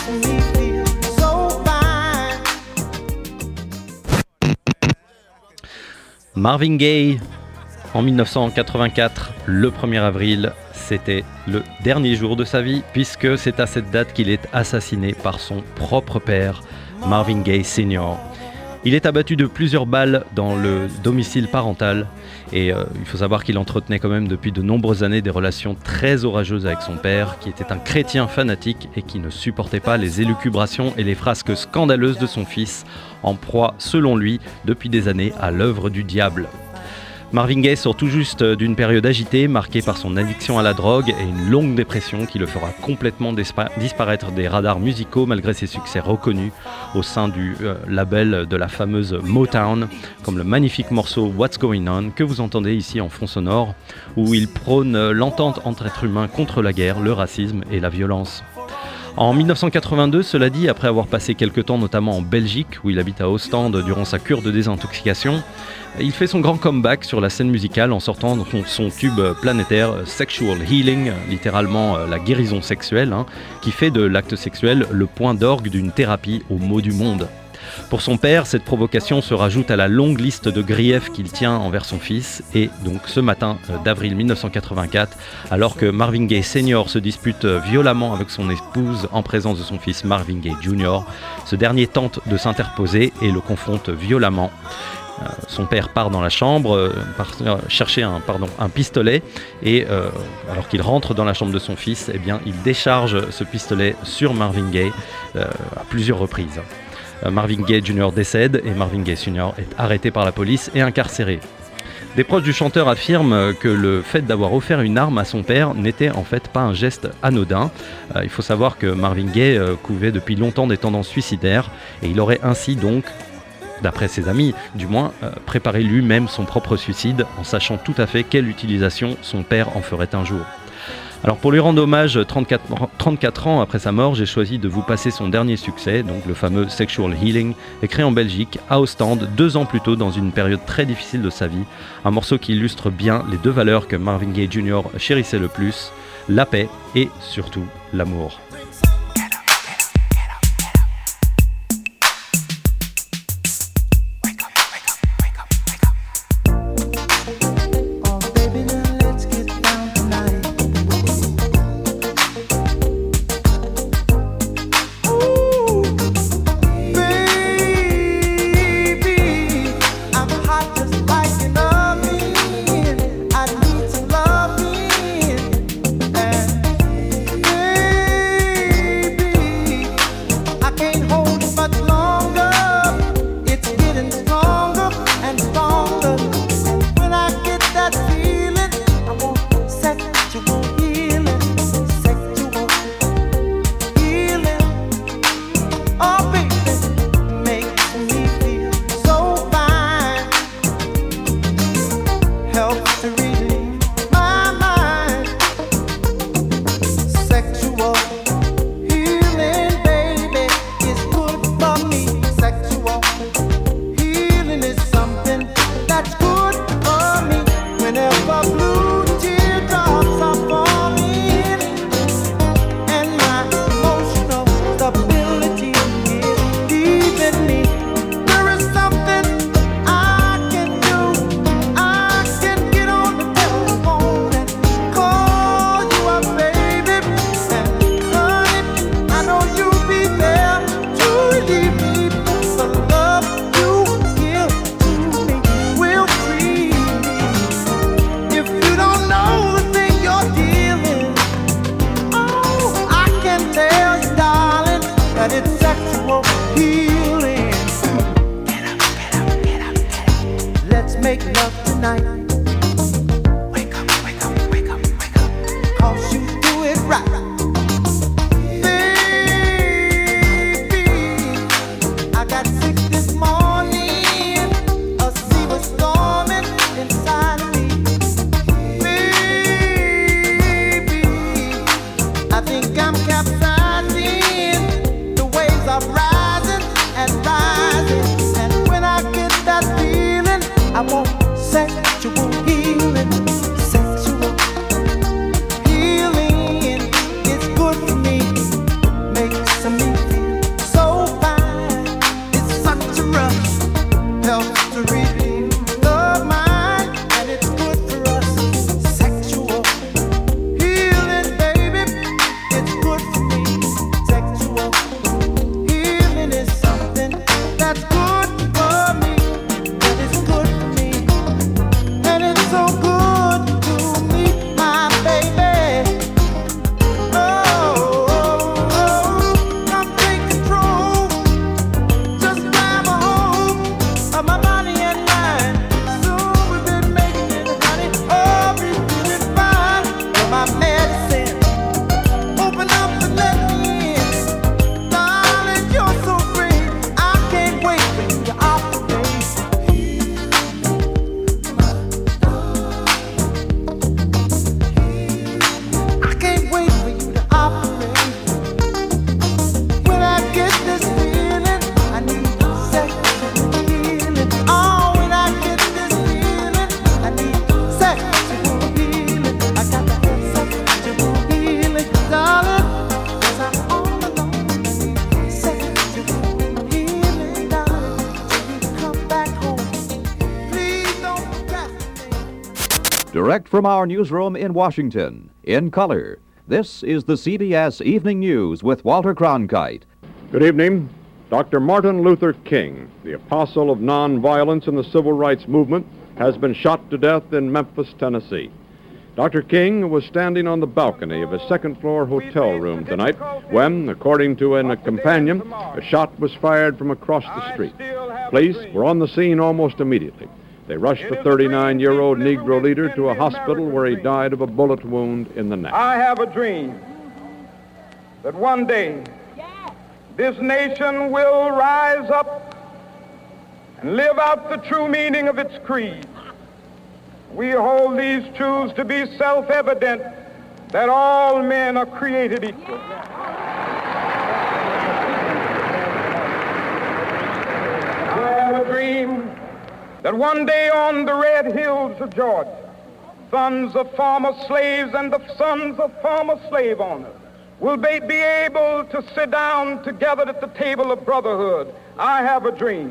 Marvin Gaye, en dix-neuf cent quatre-vingt-quatre, le premier avril, c'était le dernier jour de sa vie, puisque c'est à cette date qu'il est assassiné par son propre père, Marvin Gaye Senior Il est abattu de plusieurs balles dans le domicile parental, et euh, il faut savoir qu'il entretenait quand même depuis de nombreuses années des relations très orageuses avec son père, qui était un chrétien fanatique et qui ne supportait pas les élucubrations et les frasques scandaleuses de son fils, en proie, selon lui, depuis des années à l'œuvre du diable. Marvin Gaye sort tout juste d'une période agitée, marquée par son addiction à la drogue et une longue dépression qui le fera complètement dispa- disparaître des radars musicaux malgré ses succès reconnus au sein du euh, label de la fameuse Motown, comme le magnifique morceau What's Going On que vous entendez ici en fond sonore, où il prône l'entente entre êtres humains contre la guerre, le racisme et la violence. En dix-neuf cent quatre-vingt-deux, cela dit, après avoir passé quelques temps notamment en Belgique, où il habite à Ostende durant sa cure de désintoxication, il fait son grand comeback sur la scène musicale en sortant son, son tube planétaire Sexual Healing, littéralement la guérison sexuelle, hein, qui fait de l'acte sexuel le point d'orgue d'une thérapie aux maux du monde. Pour son père, cette provocation se rajoute à la longue liste de griefs qu'il tient envers son fils, et donc ce matin d'avril dix-neuf cent quatre-vingt-quatre, alors que Marvin Gaye Senior se dispute violemment avec son épouse en présence de son fils Marvin Gaye Junior, ce dernier tente de s'interposer et le confronte violemment. Euh, son père part dans la chambre euh, par, euh, chercher un, pardon, un pistolet et euh, alors qu'il rentre dans la chambre de son fils, eh bien, il décharge ce pistolet sur Marvin Gaye euh, à plusieurs reprises. Euh, Marvin Gaye Junior décède et Marvin Gaye Senior est arrêté par la police et incarcéré. Des proches du chanteur affirment que le fait d'avoir offert une arme à son père n'était en fait pas un geste anodin. Euh, il faut savoir que Marvin Gaye euh, couvait depuis longtemps des tendances suicidaires et il aurait ainsi donc, d'après ses amis, du moins, euh, préparé lui-même son propre suicide en sachant tout à fait quelle utilisation son père en ferait un jour. Alors pour lui rendre hommage trente-quatre, trente-quatre ans après sa mort, j'ai choisi de vous passer son dernier succès, donc le fameux Sexual Healing, écrit en Belgique, à Ostende, deux ans plus tôt dans une période très difficile de sa vie, un morceau qui illustre bien les deux valeurs que Marvin Gaye Junior chérissait le plus, la paix et surtout l'amour. Baby, make love tonight. Wake up, wake up, wake up, wake up. 'Cause you do it right. Baby, I got sick this morning. A sea was storming inside of me. Baby, I think I'm capsizing. The waves are rising and rising. And when I get that feeling, I want sexual healing. Sexual healing is good for me. Makes me feel so fine. It's such a rush. Helps to redeem the mind. And it's good for us. Sexual healing, baby. It's good for me. Sexual healing is something that's good for me. That is good for me. And it's so good to meet my baby. Oh, oh, oh. Come take control. Just grab a hold of my body and mind. Soon we've been making it, honey. Oh, we doing fine. You're my medicine. Open up and let me in. Darling, you're so great. I can't wait for you to operate. I can't wait for you to operate. When I get this feeling, I need sexual healing. Oh, when I get this feeling, I need sexual healing. I got to have sexual healing, darling. 'Cause I'm all alone. Sexual healing, darling. Till you come back home. Please don't procrastinate. Direct from our newsroom in Washington, in color, this is the C B S Evening News with Walter Cronkite. Good evening. Doctor Martin Luther King, the apostle of nonviolence in the civil rights movement, has been shot to death in Memphis, Tennessee. Doctor King was standing on the balcony of a second-floor hotel room tonight when, according to a companion, a shot was fired from across the street. Police were on the scene almost immediately. They rushed the thirty-nine-year-old Negro leader to a hospital where he died of a bullet wound in the neck. I have a dream that one day this nation will rise up and live out the true meaning of its creed. We hold these truths to be self-evident, that all men are created equal. I have a dream that one day on the red hills of Georgia, sons of former slaves and the sons of former slave owners will be, be able to sit down together at the table of brotherhood. I have a dream.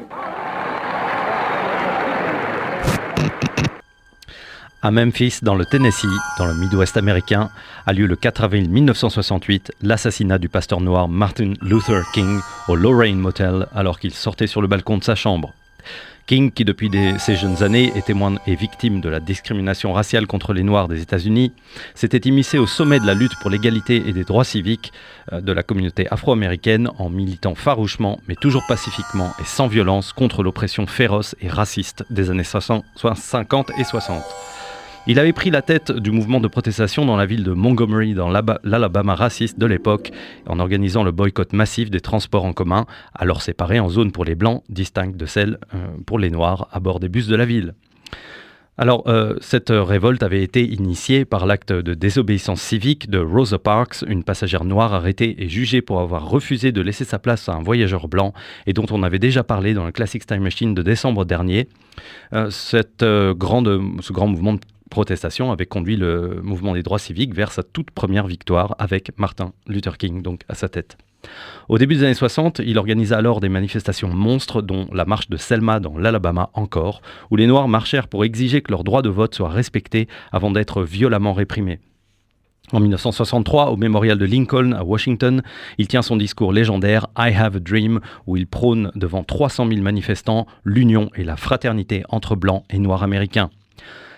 À Memphis, dans le Tennessee, dans le Midwest américain, a lieu le quatre avril mille neuf cent soixante-huit l'assassinat du pasteur noir Martin Luther King au Lorraine Motel alors qu'il sortait sur le balcon de sa chambre. King, qui depuis des, ses jeunes années est témoin et victime de la discrimination raciale contre les Noirs des États-Unis, s'était immiscé au sommet de la lutte pour l'égalité et des droits civiques euh, de la communauté afro-américaine en militant farouchement, mais toujours pacifiquement et sans violence contre l'oppression féroce et raciste des années cinquante et soixante. Il avait pris la tête du mouvement de protestation dans la ville de Montgomery, dans l'Alabama raciste de l'époque, en organisant le boycott massif des transports en commun, alors séparés en zones pour les Blancs, distinctes de celles euh, pour les Noirs, à bord des bus de la ville. Alors, euh, cette révolte avait été initiée par l'acte de désobéissance civique de Rosa Parks, une passagère noire arrêtée et jugée pour avoir refusé de laisser sa place à un voyageur blanc et dont on avait déjà parlé dans le Classic Time Machine de décembre dernier. Euh, cette, euh, grande, ce grand mouvement de protestation avait conduit le mouvement des droits civiques vers sa toute première victoire avec Martin Luther King donc à sa tête. Au début des années soixante, il organisa alors des manifestations monstres, dont la marche de Selma dans l'Alabama encore, où les Noirs marchèrent pour exiger que leur droit de vote soit respecté avant d'être violemment réprimés. En mille neuf cent soixante-trois, au mémorial de Lincoln à Washington, il tient son discours légendaire « I have a dream » où il prône devant trois cent mille manifestants l'union et la fraternité entre Blancs et Noirs américains.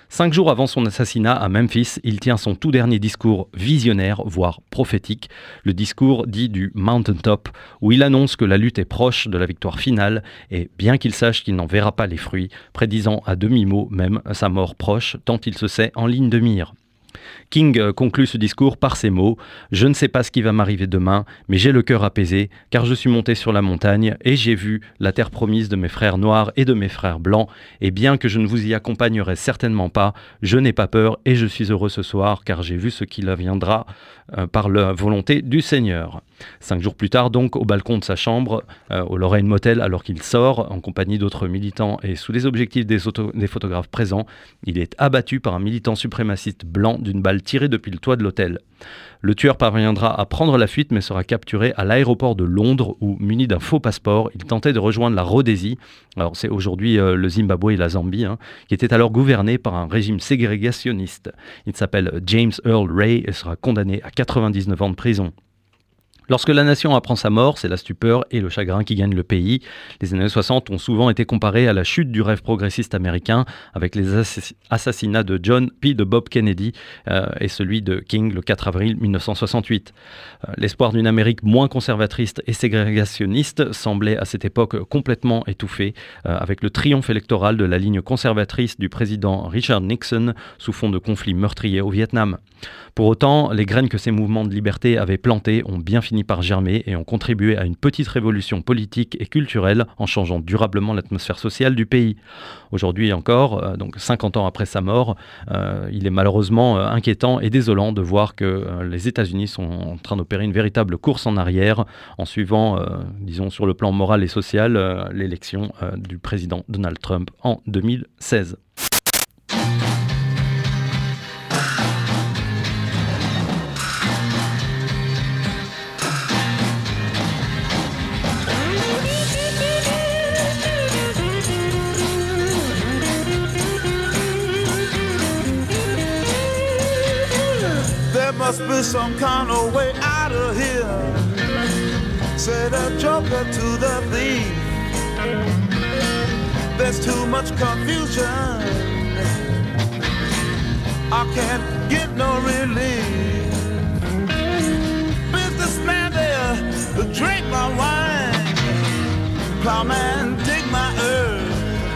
Cinq jours avant son assassinat à Memphis, il tient son tout dernier discours visionnaire, voire prophétique, le discours dit du Mountain Top, où il annonce que la lutte est proche de la victoire finale, et bien qu'il sache qu'il n'en verra pas les fruits, prédisant à demi-mot même sa mort proche, tant il se sait en ligne de mire. King conclut ce discours par ces mots « Je ne sais pas ce qui va m'arriver demain, mais j'ai le cœur apaisé, car je suis monté sur la montagne et j'ai vu la terre promise de mes frères noirs et de mes frères blancs, et bien que je ne vous y accompagnerai certainement pas, je n'ai pas peur et je suis heureux ce soir, car j'ai vu ce qu'il adviendra euh, par la volonté du Seigneur. » Cinq jours plus tard, donc, au balcon de sa chambre, euh, au Lorraine Motel, alors qu'il sort, en compagnie d'autres militants et sous les objectifs des, auto- des photographes présents, il est abattu par un militant suprémaciste blanc d'une balle tirée depuis le toit de l'hôtel. Le tueur parviendra à prendre la fuite, mais sera capturé à l'aéroport de Londres, où, muni d'un faux passeport, il tentait de rejoindre la Rhodésie, alors c'est aujourd'hui euh, le Zimbabwe et la Zambie, hein, qui était alors gouverné par un régime ségrégationniste. Il s'appelle James Earl Ray et sera condamné à quatre-vingt-dix-neuf ans de prison. Lorsque la nation apprend sa mort, c'est la stupeur et le chagrin qui gagnent le pays. Les années soixante ont souvent été comparées à la chute du rêve progressiste américain, avec les ass- assassinats de John puis de Bob Kennedy euh, et celui de King le quatre avril dix-neuf cent soixante-huit. Euh, l'espoir d'une Amérique moins conservatrice et ségrégationniste semblait à cette époque complètement étouffé, euh, avec le triomphe électoral de la ligne conservatrice du président Richard Nixon sous fond de conflits meurtriers au Vietnam. Pour autant, les graines que ces mouvements de liberté avaient plantées ont bien fini par germer et ont contribué à une petite révolution politique et culturelle en changeant durablement l'atmosphère sociale du pays. Aujourd'hui encore, euh, donc cinquante ans après sa mort, euh, il est malheureusement euh, inquiétant et désolant de voir que euh, les États-Unis sont en train d'opérer une véritable course en arrière en suivant, euh, disons sur le plan moral et social, euh, l'élection euh, du président Donald Trump en deux mille seize. Must be some kind of way out of here. Said the joker to the thief. There's too much confusion. I can't get no relief. Businessman there, drink my wine. Plowman, dig my earth.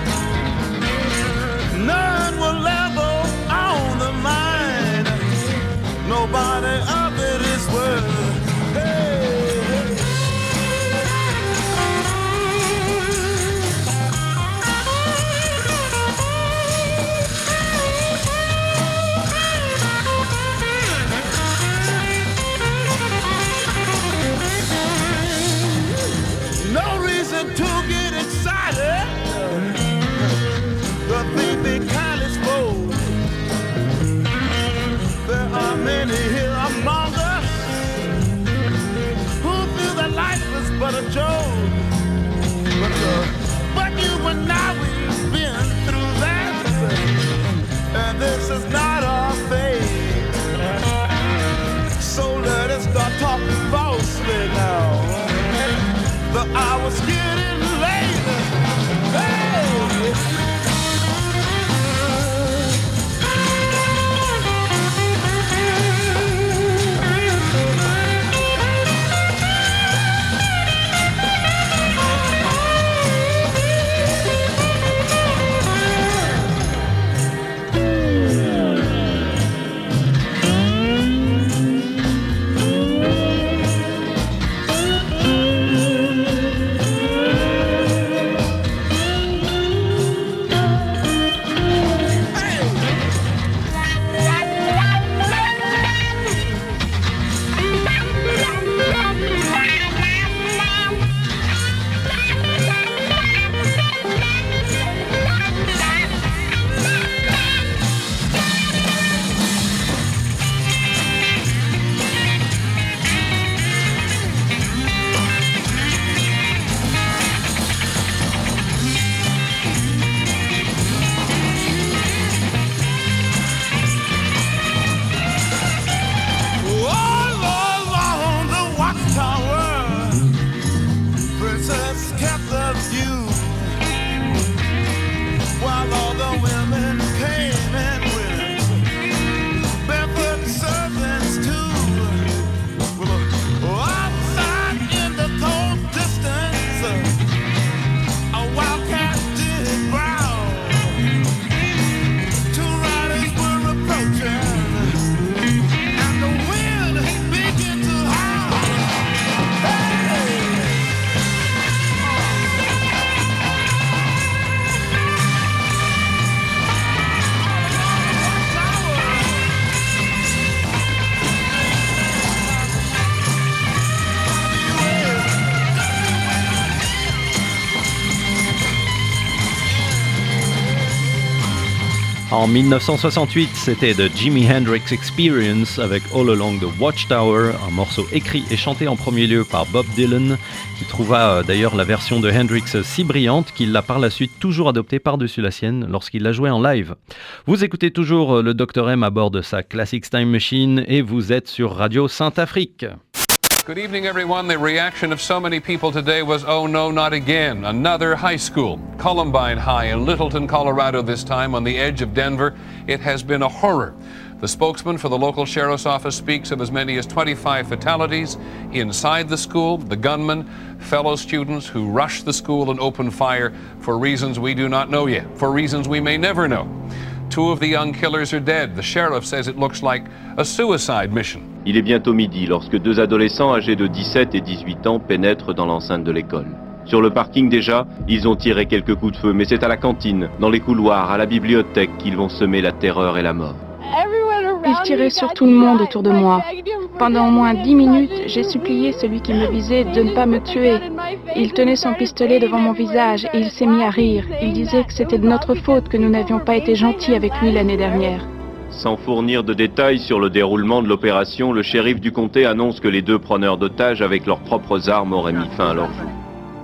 None will ever own the mine. Nobody of it is worth. Hey, hey. No reason to get excited. The thing be kindly spoke. There are many here among us who feel that life is but a joke. But, uh, but you and I, we've been through that, and this is not our fate. So let us start talking falsely now. The hour's getting late. Hey! En dix-neuf cent soixante-huit, c'était The Jimi Hendrix Experience avec All Along the Watchtower, un morceau écrit et chanté en premier lieu par Bob Dylan, qui trouva d'ailleurs la version de Hendrix si brillante qu'il l'a par la suite toujours adoptée par-dessus la sienne lorsqu'il l'a jouée en live. Vous écoutez toujours le docteur M à bord de sa Classics Time Machine et vous êtes sur Radio Saint-Afrique. Good evening, everyone. The reaction of so many people today was, oh no, not again. Another high school, Columbine High in Littleton, Colorado, this time on the edge of Denver. It has been a horror. The spokesman for the local sheriff's office speaks of as many as twenty-five fatalities inside the school, the gunmen, fellow students who rushed the school and opened fire for reasons we do not know yet, for reasons we may never know. Two of the young killers are dead. The sheriff says it looks like a suicide mission. Il est bientôt midi lorsque deux adolescents âgés de dix-sept et dix-huit ans pénètrent dans l'enceinte de l'école. Sur le parking déjà, ils ont tiré quelques coups de feu, mais c'est à la cantine, dans les couloirs, à la bibliothèque qu'ils vont semer la terreur et la mort. Ils tiraient sur tout le monde autour de moi. Pendant au moins dix minutes, j'ai supplié celui qui me visait de ne pas me tuer. Il tenait son pistolet devant mon visage et il s'est mis à rire. Il disait que c'était de notre faute que nous n'avions pas été gentils avec lui l'année dernière. Sans fournir de détails sur le déroulement de l'opération, le shérif du comté annonce que les deux preneurs d'otages avec leurs propres armes auraient mis fin à leur joue.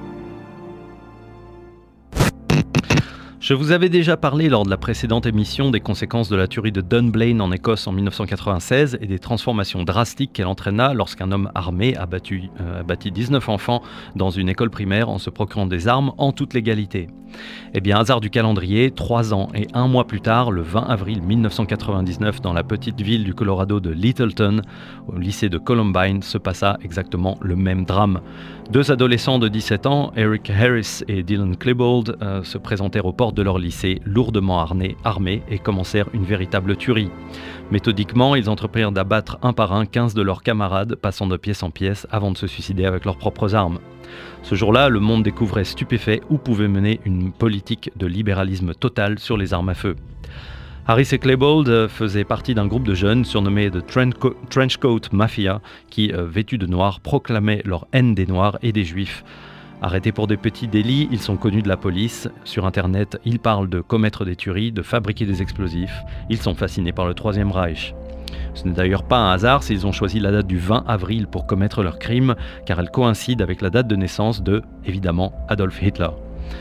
Je vous avais déjà parlé lors de la précédente émission des conséquences de la tuerie de Dunblane en Écosse en dix-neuf cent quatre-vingt-seize et des transformations drastiques qu'elle entraîna lorsqu'un homme armé a battu, euh, a bâti dix-neuf enfants dans une école primaire en se procurant des armes en toute légalité. Eh bien, hasard du calendrier, trois ans et un mois plus tard, le vingt avril dix-neuf cent quatre-vingt-dix-neuf, dans la petite ville du Colorado de Littleton, au lycée de Columbine, se passa exactement le même drame. Deux adolescents de dix-sept ans, Eric Harris et Dylan Klebold, euh, se présentèrent aux portes de leur lycée, lourdement armés, armés et commencèrent une véritable tuerie. Méthodiquement, ils entreprirent d'abattre un par un quinze de leurs camarades, passant de pièce en pièce avant de se suicider avec leurs propres armes. Ce jour-là, le monde découvrait stupéfait où pouvait mener une politique de libéralisme total sur les armes à feu. Harris et Klebold faisaient partie d'un groupe de jeunes surnommé The Trenchcoat Mafia qui, vêtus de noir, proclamaient leur haine des Noirs et des Juifs. Arrêtés pour des petits délits, ils sont connus de la police. Sur Internet, ils parlent de commettre des tueries, de fabriquer des explosifs. Ils sont fascinés par le Troisième Reich. Ce n'est d'ailleurs pas un hasard s'ils ont choisi la date du vingt avril pour commettre leur crime, car elle coïncide avec la date de naissance de, évidemment, Adolf Hitler.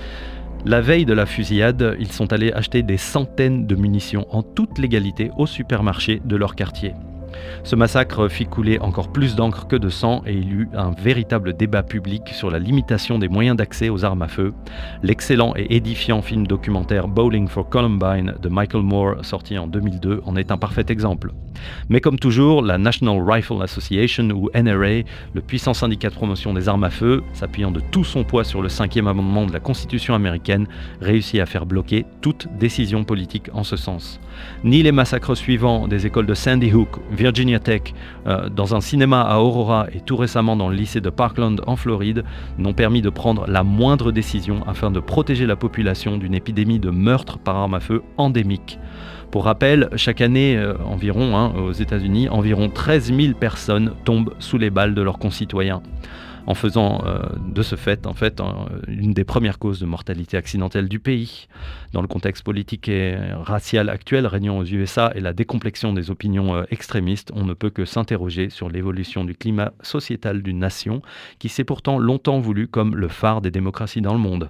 La veille de la fusillade, ils sont allés acheter des centaines de munitions en toute légalité au supermarché de leur quartier. Ce massacre fit couler encore plus d'encre que de sang et il y eut un véritable débat public sur la limitation des moyens d'accès aux armes à feu. L'excellent et édifiant film documentaire Bowling for Columbine de Michael Moore, sorti en deux mille deux, en est un parfait exemple. Mais comme toujours, la National Rifle Association, ou N R A, le puissant syndicat de promotion des armes à feu, s'appuyant de tout son poids sur le cinquième amendement de la Constitution américaine, réussit à faire bloquer toute décision politique en ce sens. Ni les massacres suivants des écoles de Sandy Hook, Virginia Tech, euh, dans un cinéma à Aurora et tout récemment dans le lycée de Parkland en Floride n'ont permis de prendre la moindre décision afin de protéger la population d'une épidémie de meurtres par arme à feu endémique. Pour rappel, chaque année, euh, environ, hein, aux États-Unis, environ treize mille personnes tombent sous les balles de leurs concitoyens, en faisant euh, de ce fait, en fait, euh, une des premières causes de mortalité accidentelle du pays. Dans le contexte politique et racial actuel régnant aux U S A et la décomplexion des opinions euh, extrémistes, on ne peut que s'interroger sur l'évolution du climat sociétal d'une nation qui s'est pourtant longtemps voulu comme le phare des démocraties dans le monde.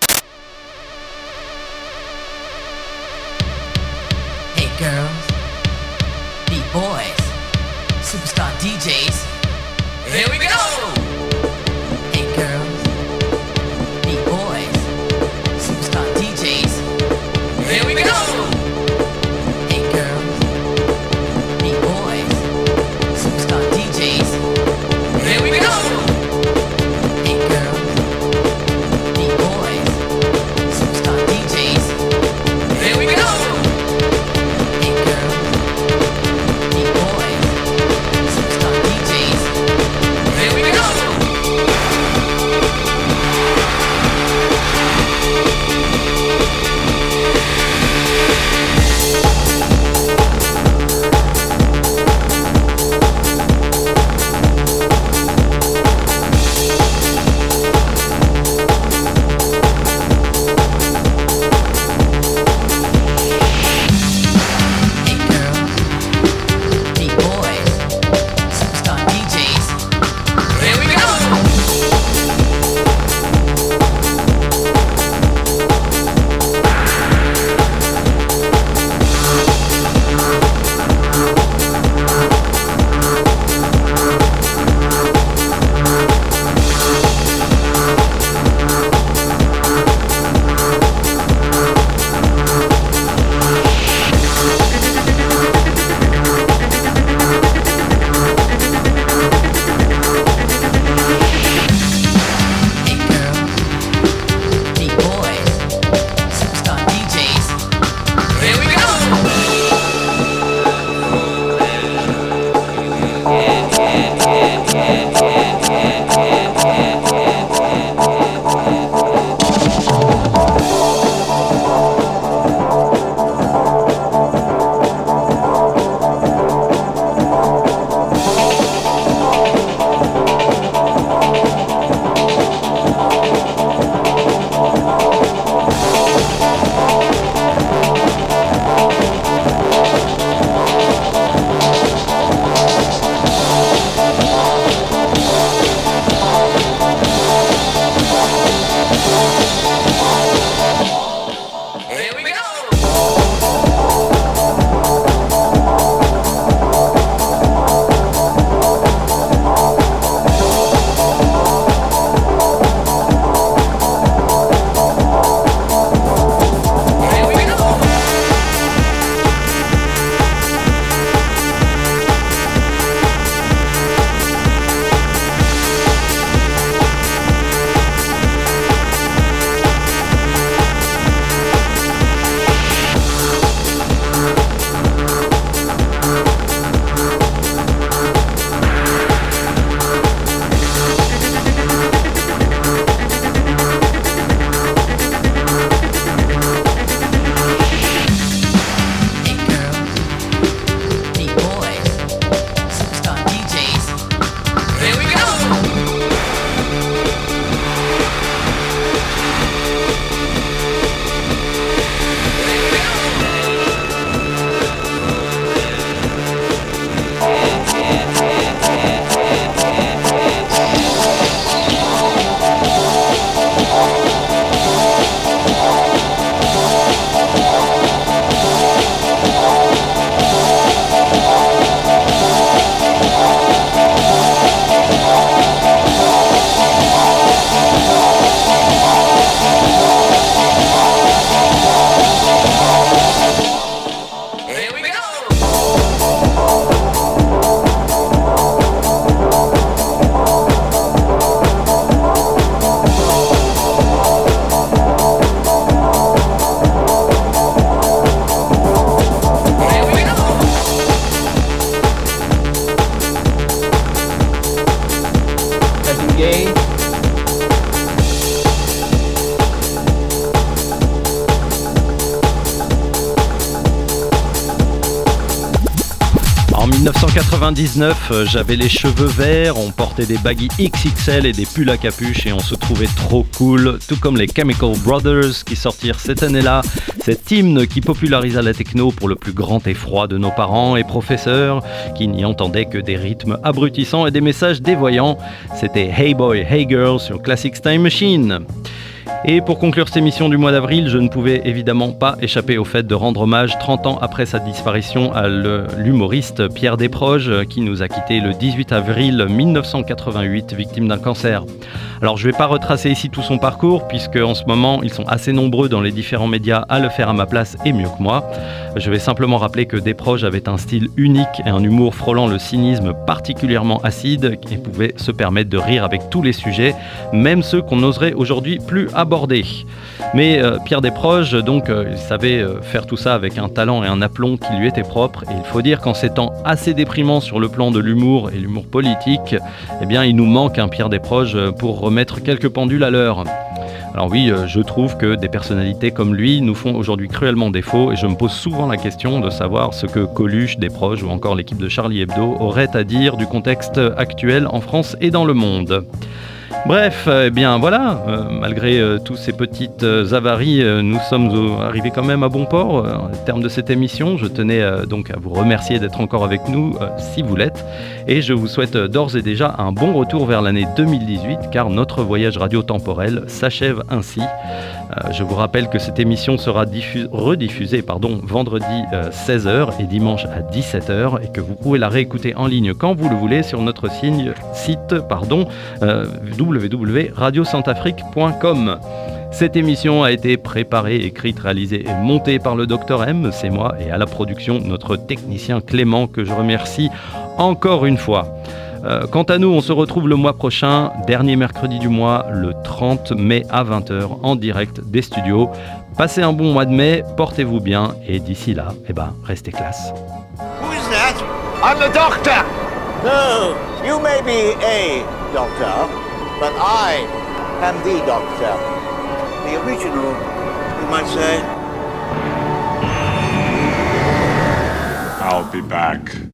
Hey girls, beat boys, superstar D Js, here we go! Hey girls, beat boys, superstar D Js, here we go! Hey girls, beat boys, superstar D Js, here we go! Hey girls, beat boys, superstar D Js, here we go! Hey girls, beat boys, superstar D Js, here we go! Gaye. En dix-neuf cent quatre-vingt-dix-neuf, j'avais les cheveux verts, on portait des baggy X X L et des pulls à capuche et on se trouvait trop cool, tout comme les Chemical Brothers qui sortirent cette année-là, cet hymne qui popularisa la techno pour le plus grand effroi de nos parents et professeurs qui n'y entendaient que des rythmes abrutissants et des messages dévoyants. C'était Hey Boy, Hey Girl sur Classics Time Machine. Et pour conclure cette émission du mois d'avril, je ne pouvais évidemment pas échapper au fait de rendre hommage trente ans après sa disparition à l'humoriste Pierre Desproges qui nous a quittés le dix-huit avril mille neuf cent quatre-vingt-huit, victime d'un cancer. Alors je ne vais pas retracer ici tout son parcours puisque en ce moment ils sont assez nombreux dans les différents médias à le faire à ma place et mieux que moi. Je vais simplement rappeler que Desproges avait un style unique et un humour frôlant le cynisme particulièrement acide et pouvait se permettre de rire avec tous les sujets, même ceux qu'on n'oserait aujourd'hui plus aborder. Mais euh, Pierre Desproges, donc, euh, il savait euh, faire tout ça avec un talent et un aplomb qui lui étaient propres. Et il faut dire qu'en ces temps assez déprimants sur le plan de l'humour et l'humour politique, eh bien, il nous manque un Pierre Desproges pour remettre quelques pendules à l'heure. Alors oui, euh, je trouve que des personnalités comme lui nous font aujourd'hui cruellement défaut et je me pose souvent la question de savoir ce que Coluche, Desproges ou encore l'équipe de Charlie Hebdo auraient à dire du contexte actuel en France et dans le monde. Bref, eh bien voilà, euh, malgré euh, toutes ces petites euh, avaries, euh, nous sommes au, arrivés quand même à bon port euh, au terme de cette émission. Je tenais euh, donc à vous remercier d'être encore avec nous, euh, si vous l'êtes, et je vous souhaite euh, d'ores et déjà un bon retour vers l'année deux mille dix-huit, car notre voyage radio-temporel s'achève ainsi. Euh, je vous rappelle que cette émission sera diffus- rediffusée pardon, vendredi euh, seize heures et dimanche à dix-sept heures, et que vous pouvez la réécouter en ligne quand vous le voulez sur notre signe, site pardon, euh, w w w point radio centafrique point com. Cette émission a été préparée, écrite, réalisée et montée par le docteur M, c'est moi, et à la production notre technicien Clément que je remercie encore une fois. Euh, quant à nous, on se retrouve le mois prochain, dernier mercredi du mois, le trente mai à vingt heures en direct des studios. Passez un bon mois de mai, portez-vous bien et d'ici là, eh ben, restez classe. Who is that? I'm the doctor! No, you may be a doctor, but I am the doctor. The original, you might say. I'll be back.